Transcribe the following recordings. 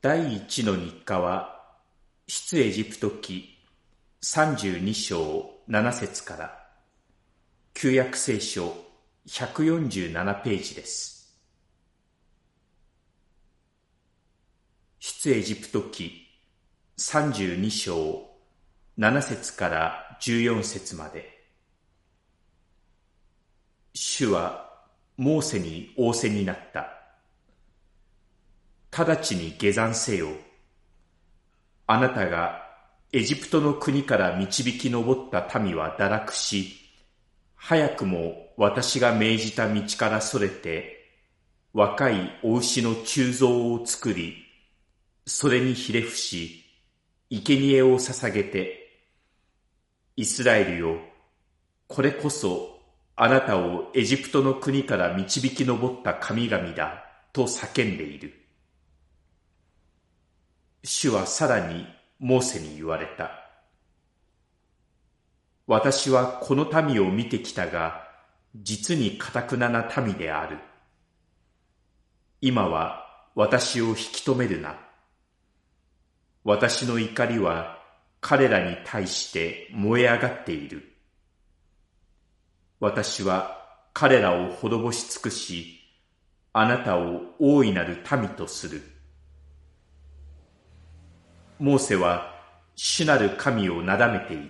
第一の日課は、出エジプト記32章7節から、旧約聖書147ページです。出エジプト記32章7節から14節まで。主はモーセに仰せになった。直ちに下山せよ。あなたがエジプトの国から導き上った民は堕落し、早くも私が命じた道からそれて、若いお牛の鋳造を作り、それにひれ伏し、生贄を捧げて、イスラエルよ、これこそあなたをエジプトの国から導き上った神々だと叫んでいる。主はさらにモーセに言われた。私はこの民を見てきたが、実に堅な民である。今は私を引き止めるな。私の怒りは彼らに対して燃え上がっている。私は彼らを滅ぼし尽くし、あなたを大いなる民とする。モーセは主なる神をなだめていった。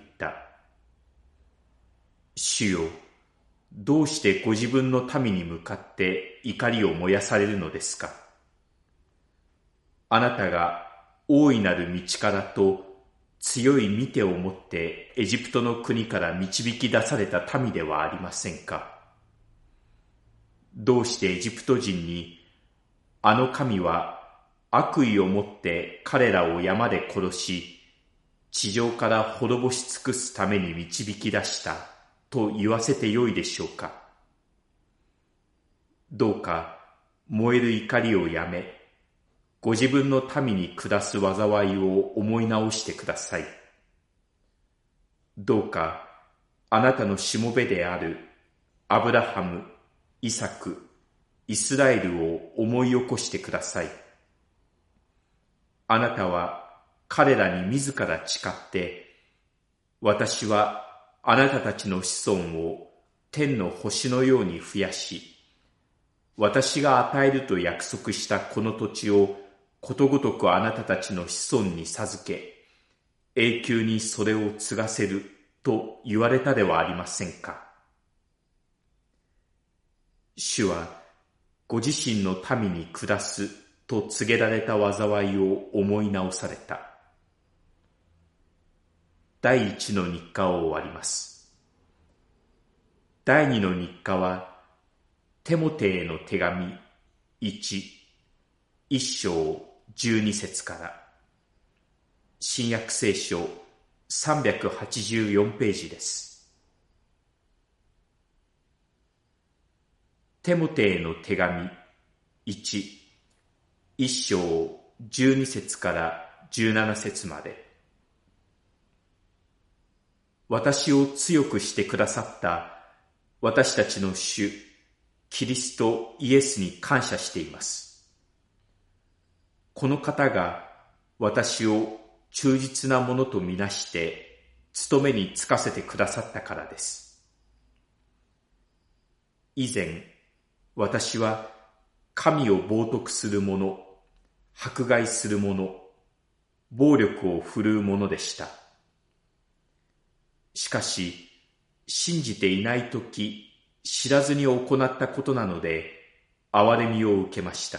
主よ、どうしてご自分の民に向かって怒りを燃やされるのですか。あなたが大いなる道からと強い御手を持ってエジプトの国から導き出された民ではありませんか。どうしてエジプト人に、あの神は悪意を持って彼らを山で殺し、地上から滅ぼし尽くすために導き出したと言わせてよいでしょうか。どうか燃える怒りをやめ、ご自分の民に下す災いを思い直してください。どうかあなたのしもべであるアブラハム、イサク、イスラエルを思い起こしてください。あなたは彼らに自ら誓って、私はあなたたちの子孫を天の星のように増やし、私が与えると約束したこの土地をことごとくあなたたちの子孫に授け、永久にそれを継がせると言われたではありませんか。主はご自身の民に下すと告げられた災いを思い直された。第一の日課を終わります。第二の日課は、テモテへの手紙1章12節から、新約聖書384ページです。テモテへの手紙1章12節から17節まで。私を強くしてくださった私たちの主キリストイエスに感謝しています。この方が私を忠実なものとみなして務めに就かせてくださったからです。以前私は神を冒涜する者、迫害する者、暴力を振るう者でした。しかし、信じていないとき、知らずに行ったことなので、憐れみを受けました。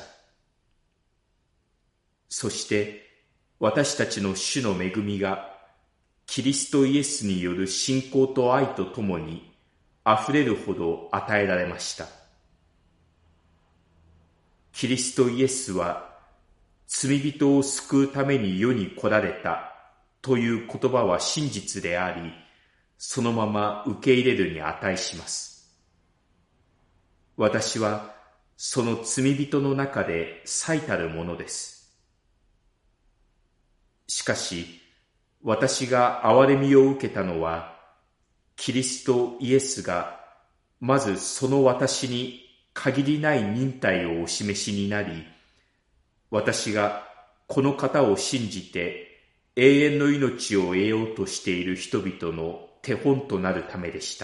そして、私たちの主の恵みが、キリストイエスによる信仰と愛とともに、溢れるほど与えられました。キリストイエスは、罪人を救うために世に来られたという言葉は真実であり、そのまま受け入れるに値します。私はその罪人の中で最たるものです。しかし、私が憐れみを受けたのは、キリストイエスがまずその私に限りない忍耐をお示しになり、私がこの方を信じて永遠の命を得ようとしている人々の手本となるためでした。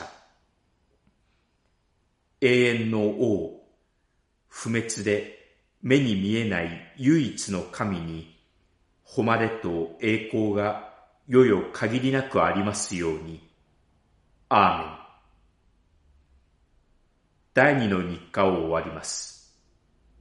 永遠の王、不滅で目に見えない唯一の神に、誉れと栄光がよよ限りなくありますように。アーメン。第二の日課を終わります。